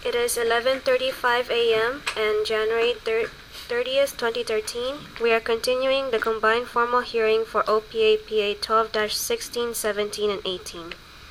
It is 11:35 a.m. and January 30th, 2013. We are continuing the combined formal hearing for OPA PA 12-16, 17, and 18.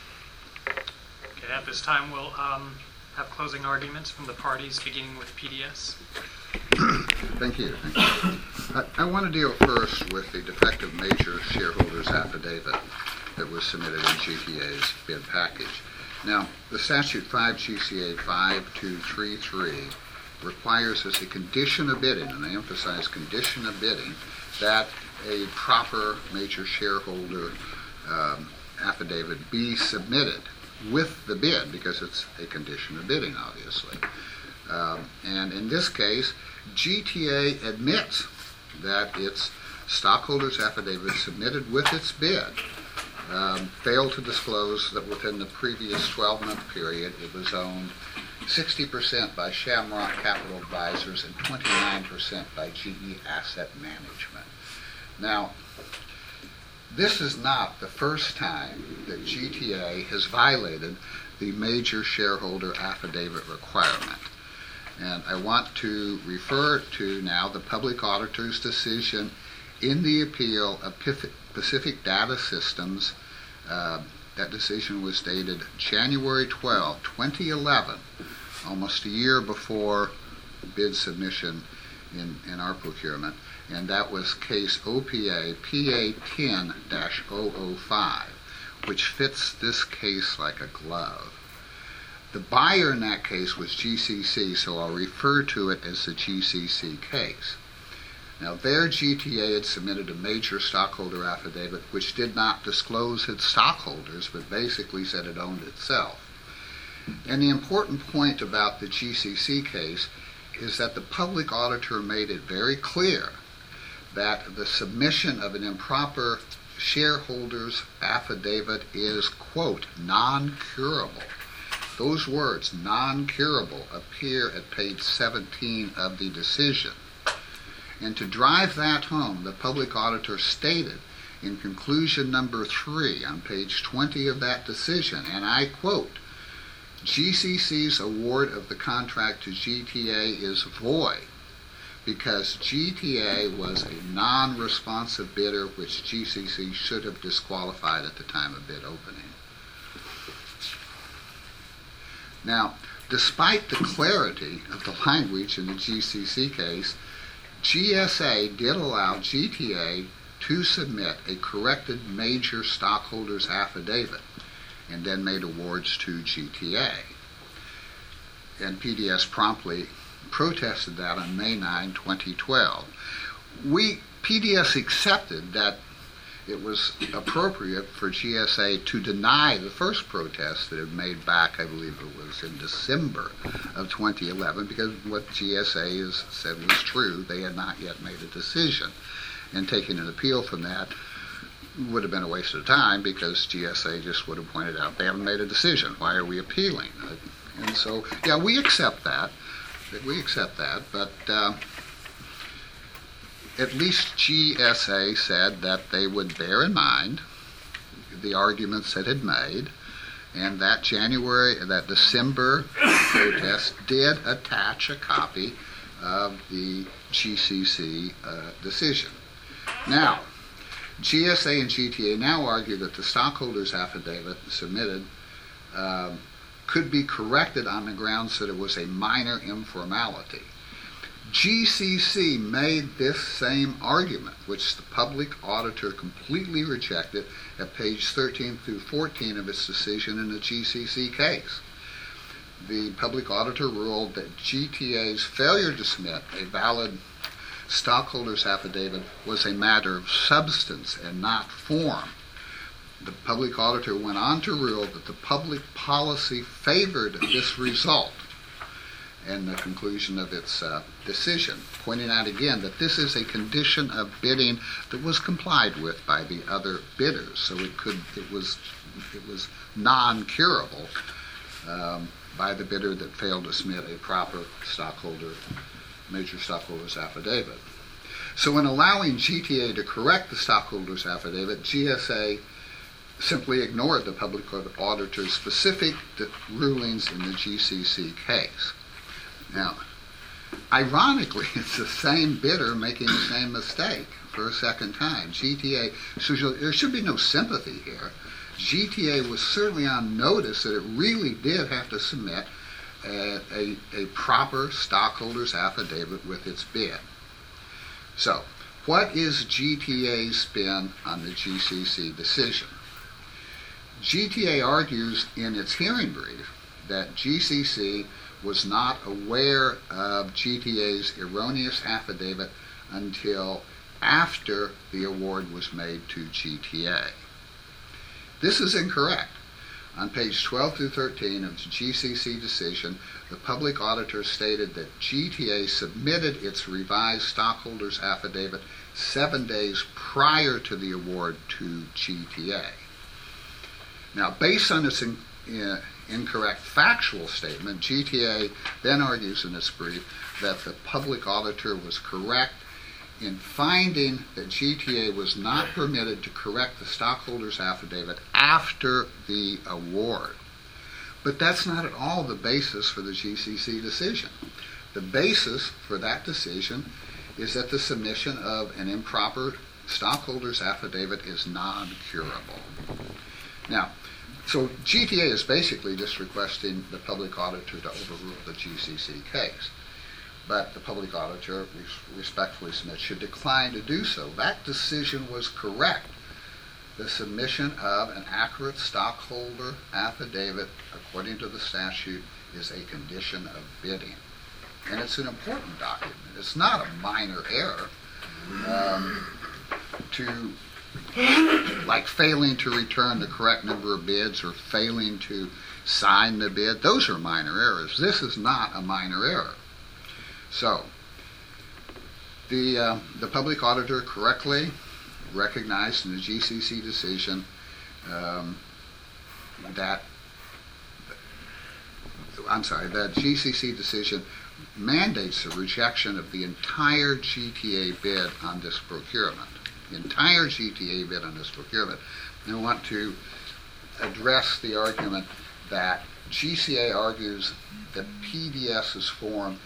Okay, at this time we'll have closing arguments from the parties, beginning with PDS. Thank you. I want to deal first with the defective major shareholders affidavit that was submitted in GTA's bid package. Now, the statute 5 GCA 5233 requires as a condition of bidding, and I emphasize condition of bidding, that a proper major shareholder affidavit be submitted with the bid, because it's a condition of bidding, obviously. And in this case, GTA admits that its stockholders affidavit submitted with its bid failed to disclose that within the previous 12-month period it was owned 60% by Shamrock Capital Advisors and 29% by GE Asset Management. Now, this is not the first time that GTA has violated the major shareholder affidavit requirement. And I want to refer to now the public auditor's decision in the appeal of Pacific Data Systems. That decision was dated January 12, 2011, almost a year before bid submission in our procurement, and that was case OPA PA 10-005, which fits this case like a glove. The buyer in that case was GCC, so I'll refer to it as the GCC case. Now, there GTA had submitted a major stockholder affidavit which did not disclose its stockholders, but basically said it owned itself. And the important point about the GCC case is that the public auditor made it very clear that the submission of an improper shareholder's affidavit is, quote, non-curable. Those words, non-curable, appear at page 17 of the decision. And to drive that home, the public auditor stated in conclusion number 3 on page 20 of that decision, and I quote, GCC's award of the contract to GTA is void because GTA was a non-responsive bidder which GCC should have disqualified at the time of bid opening. Now, despite the clarity of the language in the GCC case, GSA did allow GTA to submit a corrected major stockholders affidavit and then made awards to GTA. And PDS promptly protested that on May 9, 2012. PDS accepted that it was appropriate for GSA to deny the first protest that it made back, I believe it was in December of 2011, because what GSA has said was true. They had not yet made a decision. And taking an appeal from that would have been a waste of time, because GSA just would have pointed out they haven't made a decision. Why are we appealing? And so, yeah, we accept that. But at least GSA said that they would bear in mind the arguments it had made, and that December protest did attach a copy of the GCC decision. Now, GSA and GTA now argue that the stockholders affidavit submitted could be corrected on the grounds that it was a minor informality. GCC made this same argument, which the public auditor completely rejected at page 13 through 14 of its decision in the GCC case. The public auditor ruled that GTA's failure to submit a valid stockholders affidavit was a matter of substance and not form. The public auditor went on to rule that the public policy favored this result and the conclusion of its decision, pointing out again that this is a condition of bidding that was complied with by the other bidders, so it was non-curable by the bidder that failed to submit a proper major stockholders affidavit. So in allowing GTA to correct the stockholders affidavit, GSA simply ignored the public auditor's specific rulings in the GCC case. Now, ironically, it's the same bidder making the same mistake for a second time. GTA, so there should be no sympathy here. GTA was certainly on notice that it really did have to submit a proper stockholders affidavit with its bid. So, what is GTA's spin on the GCC decision? GTA argues in its hearing brief that GCC was not aware of GTA's erroneous affidavit until after the award was made to GTA. This is incorrect. On page 12 through 13 of the GCC decision, the public auditor stated that GTA submitted its revised stockholders affidavit 7 days prior to the award to GTA. Now, based on this incorrect factual statement, GTA then argues in its brief that the public auditor was correct in finding that GTA was not permitted to correct the stockholders affidavit after the award. But that's not at all the basis for the GCC decision. The basis for that decision is that the submission of an improper stockholders affidavit is non-curable. Now, so GTA is basically just requesting the public auditor to overrule the GCC case. But the public auditor, respectfully submit, should decline to do so. That decision was correct. The submission of an accurate stockholder affidavit, according to the statute, is a condition of bidding. And it's an important document. It's not a minor error. Like failing to return the correct number of bids or failing to sign the bid, those are minor errors. This is not a minor error. So, the public auditor correctly recognized in the GCC decision that GCC decision mandates the rejection of the entire GTA bid on this procurement. The entire GTA bid on this procurement. And I want to address the argument that GCA argues that PDS's form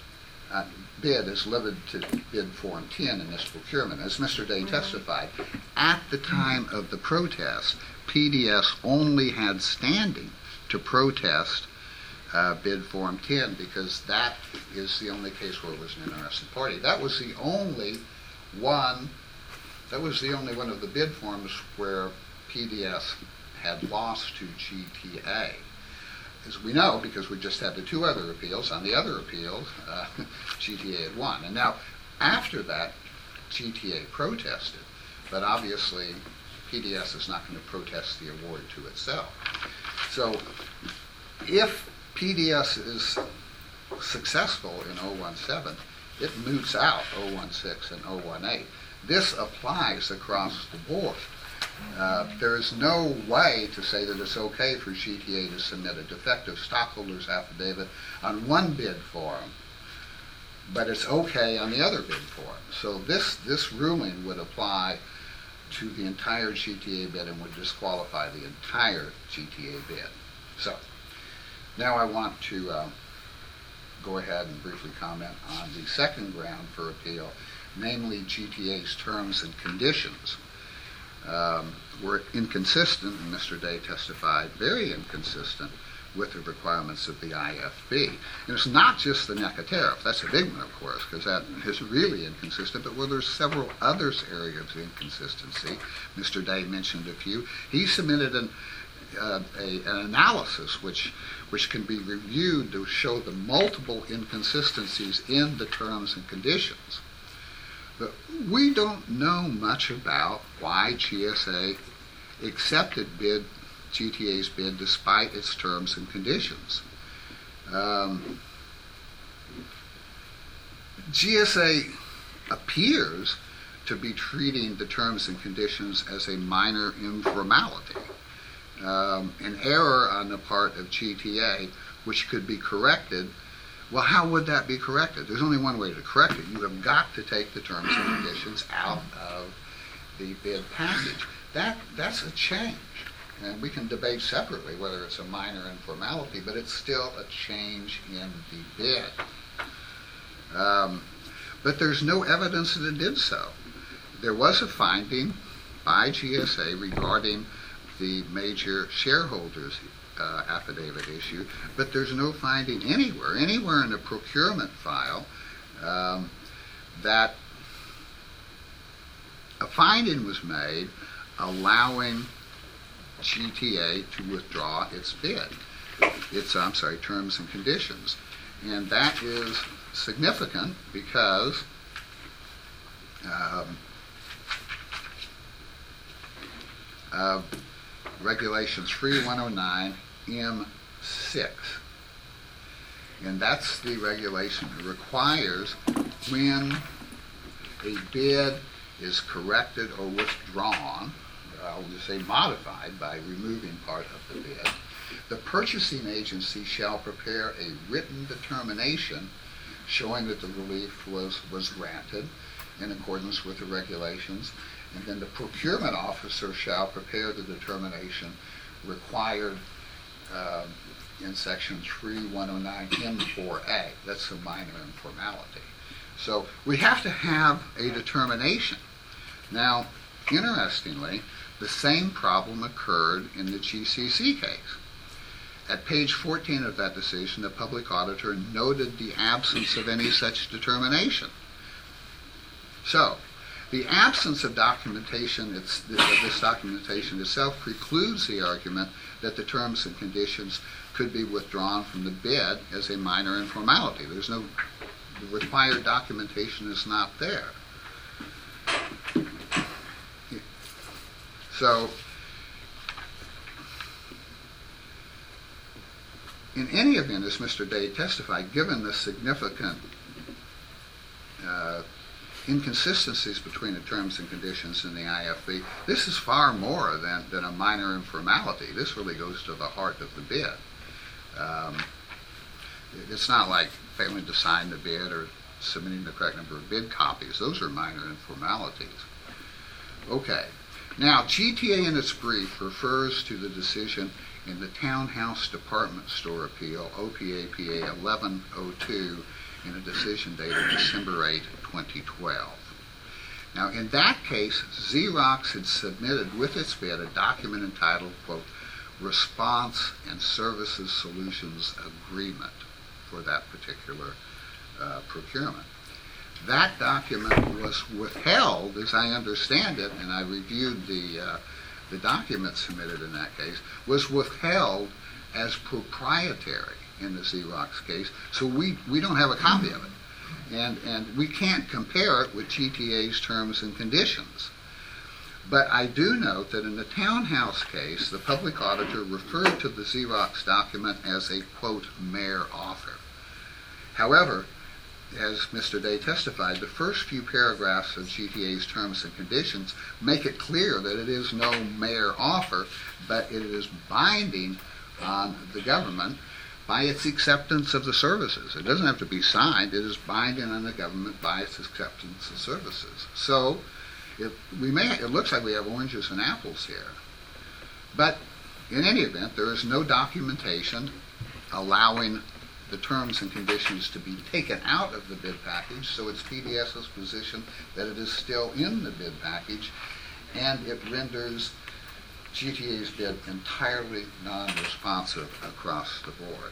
bid is limited to bid form 10 in this procurement. As Mr. Day testified, at the time of the protest, PDS only had standing to protest bid form 10 because that is the only case where it was an interested party. That was the only one of the bid forms where PDS had lost to GTA. As we know, because we just had the two other appeals, on the other appeals, GTA had won. And now, after that, GTA protested. But obviously, PDS is not going to protest the award to itself. So, if PDS is successful in 017, it moots out 016 and 018. This applies across the board. There is no way to say that it's okay for GTA to submit a defective stockholders affidavit on one bid form, but it's okay on the other bid form. So this ruling would apply to the entire GTA bid and would disqualify the entire GTA bid. So now I want to go ahead and briefly comment on the second ground for appeal, namely GTA's terms and conditions. Were inconsistent, and Mr. Day testified, very inconsistent with the requirements of the IFB. And it's not just the NECA tariff. That's a big one, of course, because that is really inconsistent, but where there's several other areas of inconsistency. Mr. Day mentioned a few. He submitted an analysis which can be reviewed to show the multiple inconsistencies in the terms and conditions. But we don't know much about why GSA accepted GTA's bid despite its terms and conditions. GSA appears to be treating the terms and conditions as a minor informality, an error on the part of GTA which could be corrected. Well, how would that be corrected? There's only one way to correct it. You have got to take the terms and conditions out of the bid package. That's a change. and we can debate separately whether it's a minor informality, but it's still a change in the bid. But there's no evidence that it did so. There was a finding by GSA regarding the major shareholders affidavit issue, but there's no finding anywhere in the procurement file that a finding was made allowing GTA to withdraw its bid, terms and conditions. And that is significant because Regulation 3109 M6. And that's the regulation that requires when a bid is corrected or withdrawn, I'll just say modified by removing part of the bid, the purchasing agency shall prepare a written determination showing that the relief was granted in accordance with the regulations, and then the procurement officer shall prepare the determination required in section 3109 M4A. That's a minor informality. So we have to have a determination. Now, interestingly, the same problem occurred in the GCC case. At page 14 of that decision, the public auditor noted the absence of any such determination. So, the absence of documentation, this documentation itself precludes the argument that the terms and conditions could be withdrawn from the bid as a minor informality. There's no, the required documentation is not there. So, in any event, as Mr. Day testified, given the significant inconsistencies between the terms and conditions in the IFB, this is far more than a minor informality. This really goes to the heart of the bid. It's not like failing to sign the bid or submitting the correct number of bid copies. Those are minor informalities. Okay. Now, GTA in its brief refers to the decision in the Townhouse Department Store Appeal, OPAPA 1102, in a decision dated December 8, 2012. Now, in that case, Xerox had submitted with its bid a document entitled, quote, Response and Services Solutions Agreement for that particular procurement. That document was withheld, as I understand it, and I reviewed the document submitted in that case, was withheld as proprietary in the Xerox case, so we don't have a copy of it. And we can't compare it with GTA's terms and conditions. But I do note that in the Townhouse case, the public auditor referred to the Xerox document as a, quote, mere offer. However, as Mr. Day testified, the first few paragraphs of GTA's terms and conditions make it clear that it is no mere offer, but it is binding on the government by its acceptance of the services. It doesn't have to be signed. It is binding on the government by its acceptance of services. So it looks like we have oranges and apples here. But in any event, there is no documentation allowing the terms and conditions to be taken out of the bid package, so it's PDS's position that it is still in the bid package, and it renders GTA's bid entirely non-responsive across the board.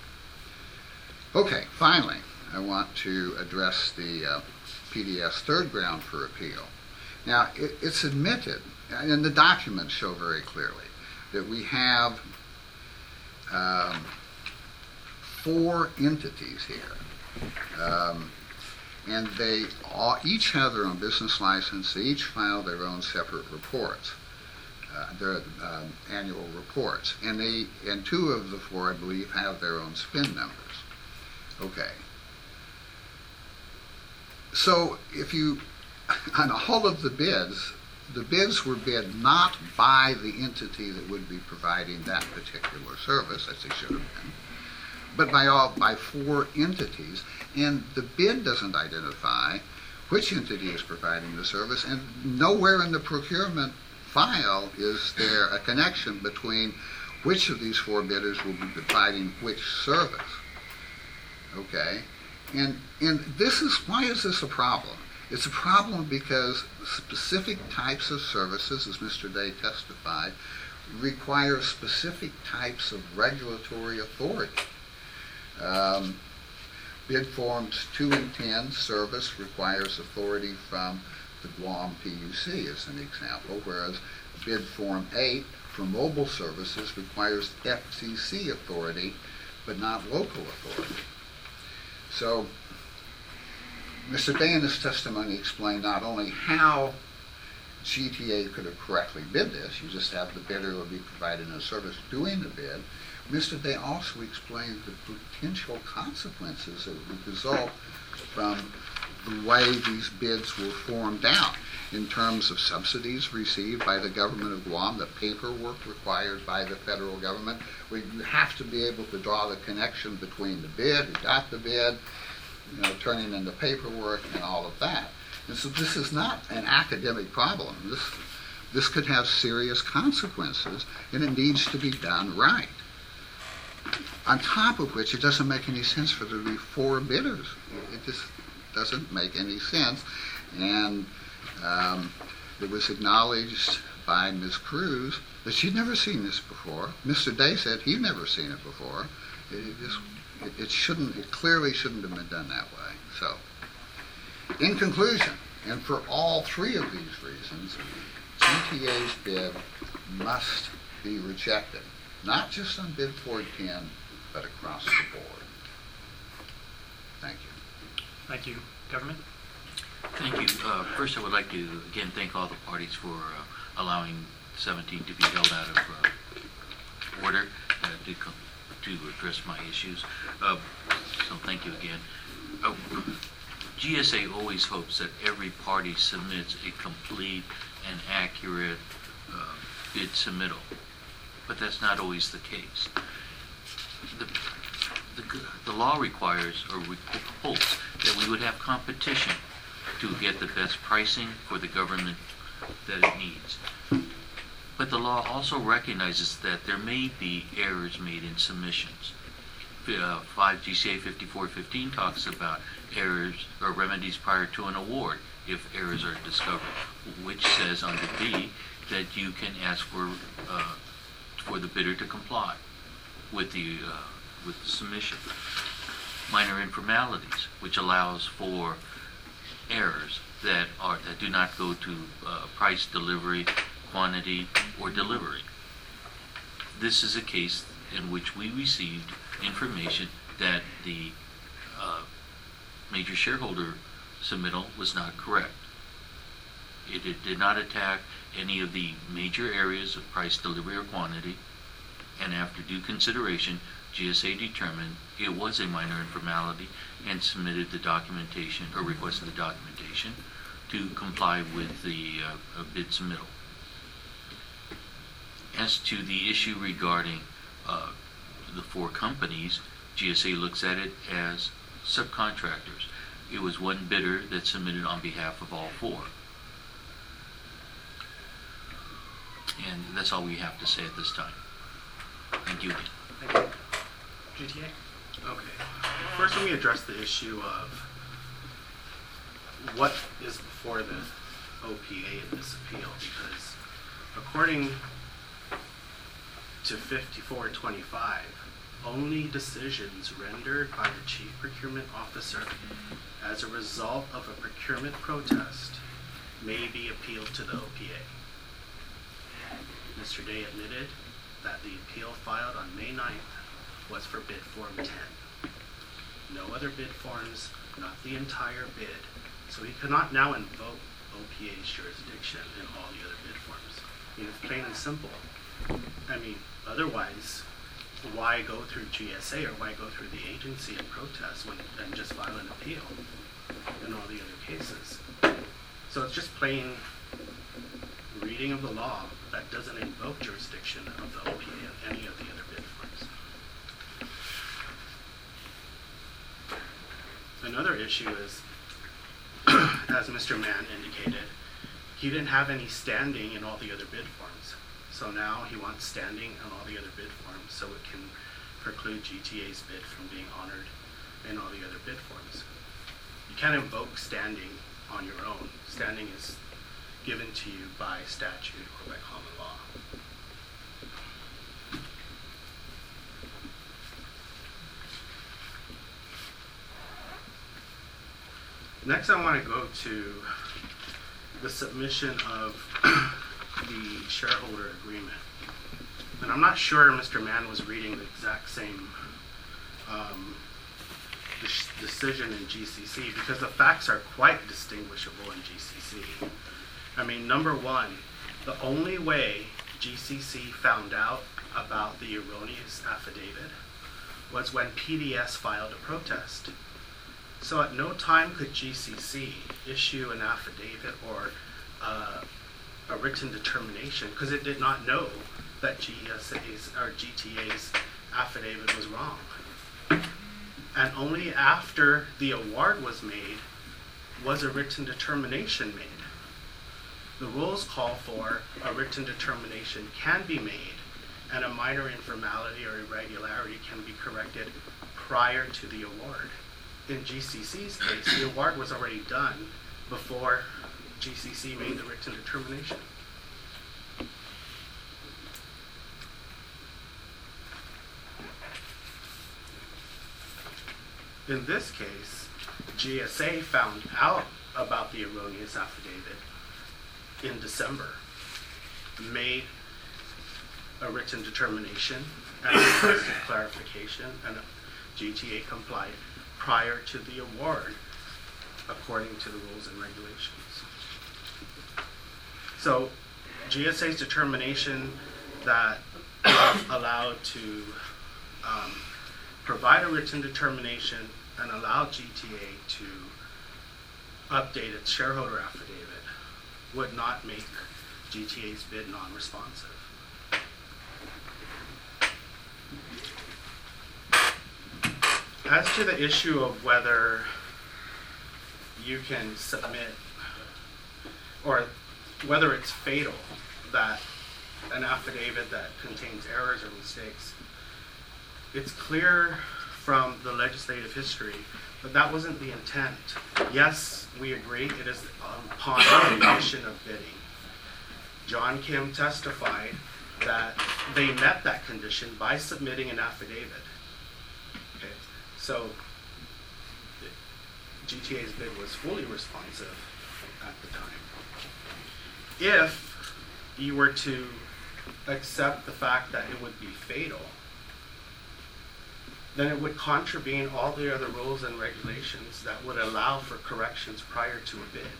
Okay, finally, I want to address the PDS third ground for appeal. Now, it's admitted, and the documents show very clearly, that we have 4 entities here. And they each have their own business license. They each file their own separate reports, their annual reports. And 2 of the 4, I believe, have their own SPIN numbers. Okay. So if you, on all of the bids were bid not by the entity that would be providing that particular service, as they should have been, but by 4 entities, and the bid doesn't identify which entity is providing the service, and nowhere in the procurement file, is there a connection between which of these 4 bidders will be providing which service? Okay, and why is this a problem? It's a problem because specific types of services, as Mr. Day testified, require specific types of regulatory authority. Bid forms 2 and 10 service requires authority from the Guam PUC as an example, whereas bid form 8 for mobile services requires FCC authority but not local authority. So Mr. Day in his testimony explained not only how GTA could have correctly bid this, you just have the bidder who will be providing a service doing the bid. Mr. Day also explained the potential consequences that would result from the way these bids were formed out in terms of subsidies received by the government of Guam, the paperwork required by the federal government. We have to be able to draw the connection between the bid, who got the bid, turning in the paperwork and all of that. And so this is not an academic problem. This could have serious consequences, and it needs to be done right. On top of which, it doesn't make any sense for there to be 4 bidders. It just doesn't make any sense. And it was acknowledged by Ms. Cruz that she'd never seen this before. Mr. Day said he'd never seen it before. It clearly shouldn't have been done that way. So, in conclusion, and for all 3 of these reasons, GTA's bid must be rejected, not just on bid 410, but across the board. Thank you. Thank you. Government? Thank you. First, I would like to again thank all the parties for allowing 17 to be held out of order to address my issues. So thank you again. GSA always hopes that every party submits a complete and accurate bid submittal, but that's not always the case. The law requires or hopes that we would have competition to get the best pricing for the government that it needs. But the law also recognizes that there may be errors made in submissions. 5 GCA 5415 talks about errors or remedies prior to an award if errors are discovered, which says under B that you can ask for the bidder to comply with the submission. Minor informalities, which allows for errors that do not go to price, delivery, quantity, or delivery. This is a case in which we received information that the major shareholder submittal was not correct. It did not attack any of the major areas of price, delivery, or quantity, and after due consideration, GSA determined it was a minor informality and submitted the documentation or requested the documentation to comply with the bid submittal. As to the issue regarding the 4 companies, GSA looks at it as subcontractors. It was one bidder that submitted on behalf of all 4. And that's all we have to say at this time. Thank you again. Thank you. GTA? Okay. First, let me address the issue of what is before the OPA in this appeal, because according to 5425, only decisions rendered by the Chief Procurement Officer as a result of a procurement protest may be appealed to the OPA. Mr. Day admitted that the appeal filed on May 9th was for bid form 10. No other bid forms, not the entire bid. So he cannot now invoke OPA's jurisdiction in all the other bid forms. It's plain and simple. Otherwise, why go through GSA or why go through the agency and protest and just file an appeal in all the other cases? So it's just plain reading of the law that doesn't invoke jurisdiction of the OPA in any of the other bid forms. Another issue is, as Mr. Mann indicated, he didn't have any standing in all the other bid forms. So now he wants standing in all the other bid forms so it can preclude GTA's bid from being honored in all the other bid forms. You can't invoke standing on your own. Standing is given to you by statute or by common law. Next, I want to go to the submission of the shareholder agreement. And I'm not sure Mr. Mann was reading the exact same decision in GCC, because the facts are quite distinguishable in GCC. I mean, number one, the only way GCC found out about the erroneous affidavit was when PDS filed a protest. So at no time could GCC issue an affidavit or a written determination, because it did not know that GTA's affidavit was wrong. And only after the award was made was a written determination made. The rules call for a written determination can be made, and a minor informality or irregularity can be corrected prior to the award. In GCC's case, the award was already done before GCC made the written determination. In this case, GSA found out about the erroneous affidavit in December, made a written determination and requested clarification, and GTA complied prior to the award according to the rules and regulations. So GSA's determination that it was allowed to provide a written determination and allow GTA to update its shareholder affidavit would not make GTA's bid non-responsive. As to the issue of whether you can submit, or whether it's fatal that an affidavit that contains errors or mistakes, it's clear from the legislative history that that wasn't the intent. Yes, we agree it is upon the condition of bidding. John Kim testified that they met that condition by submitting an affidavit. Okay, so GTA's bid was fully responsive at the time. If you were to accept the fact that it would be fatal, then it would contravene all the other rules and regulations that would allow for corrections prior to a bid.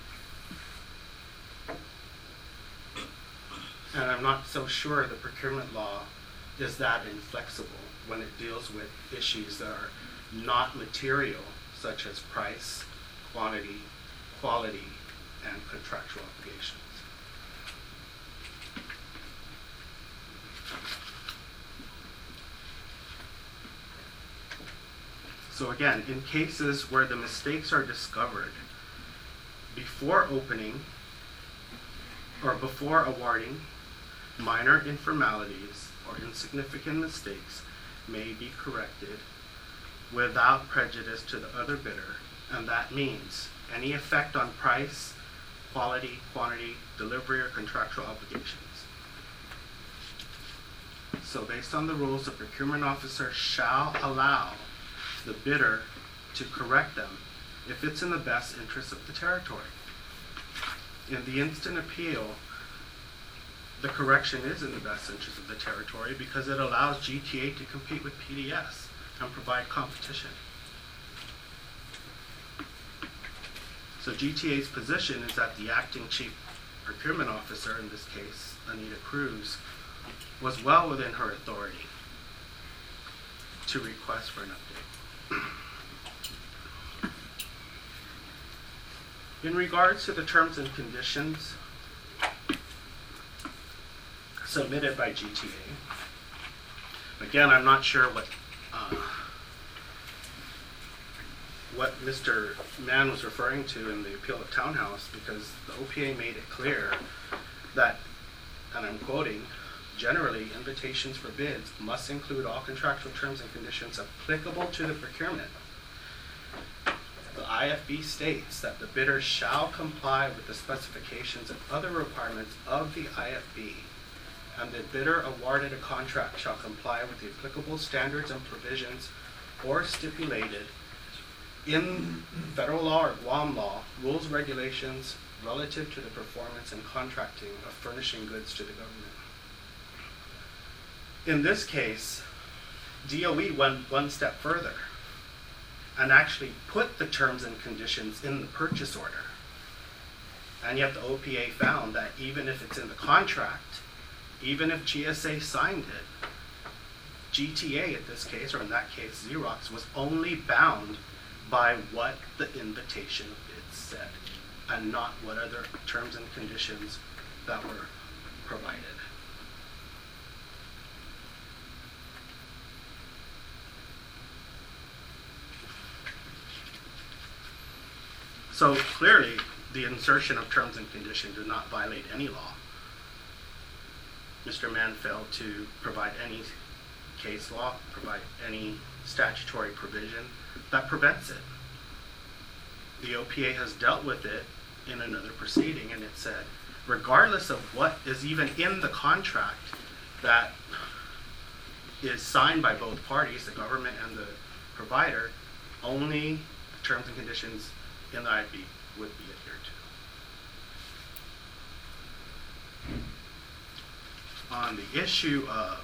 And I'm not so sure the procurement law is that inflexible when it deals with issues that are not material, such as price, quantity, quality, and contractual obligations. So again, in cases where the mistakes are discovered before opening or before awarding, minor informalities or insignificant mistakes may be corrected without prejudice to the other bidder, and that means any effect on price, quality, quantity, delivery, or contractual obligations. So based on the rules, the procurement officer shall allow the bidder to correct them if it's in the best interest of the territory. In the instant appeal, the correction is in the best interest of the territory because it allows GTA to compete with PDS and provide competition. So GTA's position is that the acting chief procurement officer, in this case, Anita Cruz, was well within her authority to request for an update. In regards to the terms and conditions submitted by GTA, again, I'm not sure what Mr. Mann was referring to in the appeal of Townhouse, because the OPA made it clear that, and I'm quoting, generally, invitations for bids must include all contractual terms and conditions applicable to the procurement. The IFB states that the bidder shall comply with the specifications and other requirements of the IFB, and the bidder awarded a contract shall comply with the applicable standards and provisions or stipulated in federal law or Guam law, rules, regulations relative to the performance and contracting of furnishing goods to the government. In this case, DOE went one step further and actually put the terms and conditions in the purchase order. And yet the OPA found that even if it's in the contract, even if GSA signed it, GTA in this case, or in that case Xerox, was only bound by what the invitation of bids said and not what other terms and conditions that were provided. So clearly, the insertion of terms and conditions did not violate any law. Mr. Mann failed to provide any case law, provide any statutory provision that prevents it. The OPA has dealt with it in another proceeding, and it said, regardless of what is even in the contract that is signed by both parties, the government and the provider, only terms and conditions in the IFB would be adhered to. On the issue of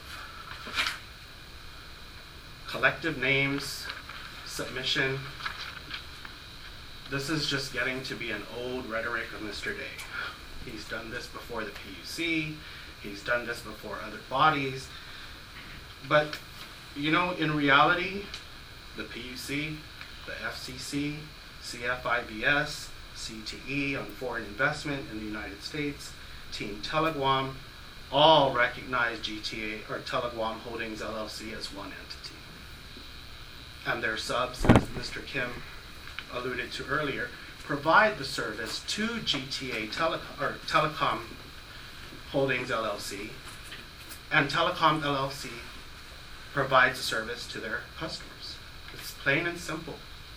collective names, submission, this is just getting to be an old rhetoric of Mr. Day. He's done this before the PUC, he's done this before other bodies, but you know, in reality, the PUC, the FCC, CFIBS, CTE on foreign investment in the United States, Team Teleguam, all recognize GTA or Teleguam Holdings LLC as one entity. And their subs, as Mr. Kim alluded to earlier, provide the service to GTA Telecom Holdings LLC, and Telecom LLC provides a service to their customers. It's plain and simple.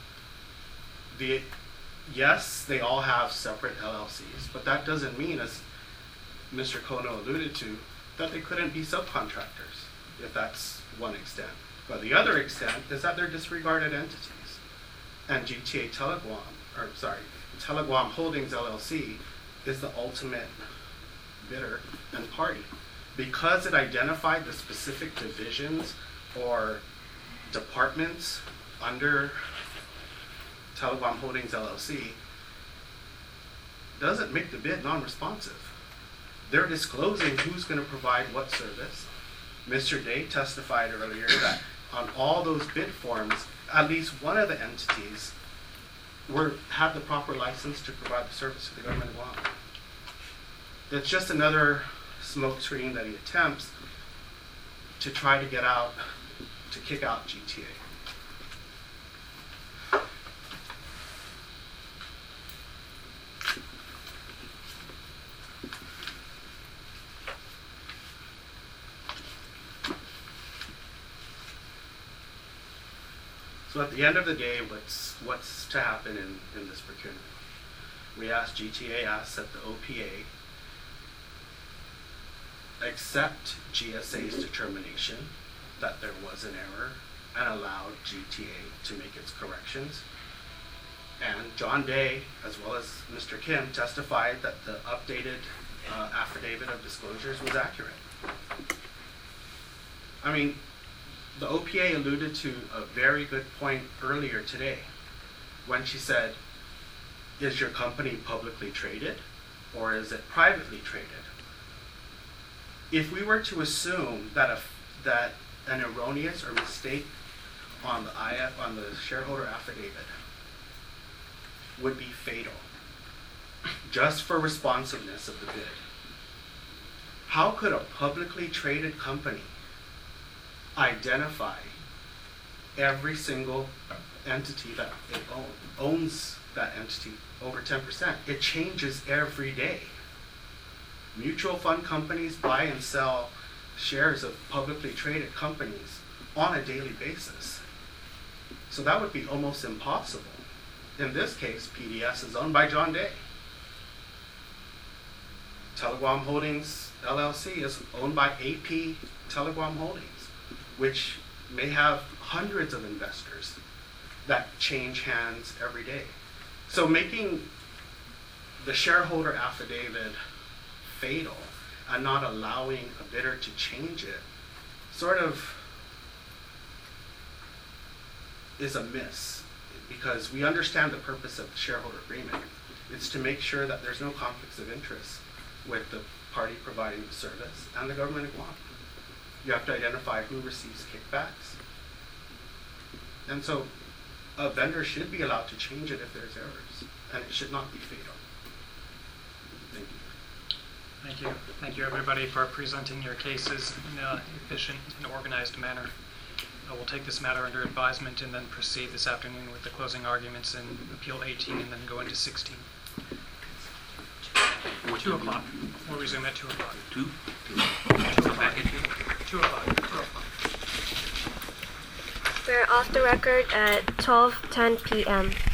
Yes, they all have separate LLCs, but that doesn't mean, as Mr. Kono alluded to, that they couldn't be subcontractors, if that's one extent. But the other extent is that they're disregarded entities. And GTA Teleguam Holdings LLC is the ultimate bidder and party. Because it identified the specific divisions or departments under Teleguam Holdings LLC, doesn't make the bid non-responsive. They're disclosing who's going to provide what service. Mr. Day testified earlier that on all those bid forms, at least one of the entities had the proper license to provide the service to the government of Guam. It's just another smokescreen that he attempts to try to kick out GTA. So at the end of the day, what's to happen in this procurement? GTA asks that the OPA accept GSA's determination that there was an error and allowed GTA to make its corrections. And John Day, as well as Mr. Kim, testified that the updated affidavit of disclosures was accurate. I mean, the OPA alluded to a very good point earlier today when she said, is your company publicly traded or is it privately traded? If we were to assume that an erroneous or mistake on the shareholder affidavit would be fatal just for responsiveness of the bid, how could a publicly traded company identify every single entity that it owns that entity over 10%. It changes every day. Mutual fund companies buy and sell shares of publicly traded companies on a daily basis. So that would be almost impossible. In this case, PDS is owned by John Day. Teleguam Holdings LLC is owned by AP Teleguam Holdings, which may have hundreds of investors that change hands every day. So making the shareholder affidavit fatal and not allowing a bidder to change it sort of is a miss, because we understand the purpose of the shareholder agreement. It's to make sure that there's no conflicts of interest with the party providing the service and the government of Guam. You have to identify who receives kickbacks. And so a vendor should be allowed to change it if there's errors, and it should not be fatal. Thank you. Thank you. Thank you, everybody, for presenting your cases in an efficient and organized manner. We'll take this matter under advisement and then proceed this afternoon with the closing arguments in Appeal 18 and then go into 16. 2 o'clock. We'll resume at 2 o'clock. 2? 2 o'clock. 2 o'clock. We're off the record at 12:10 p.m.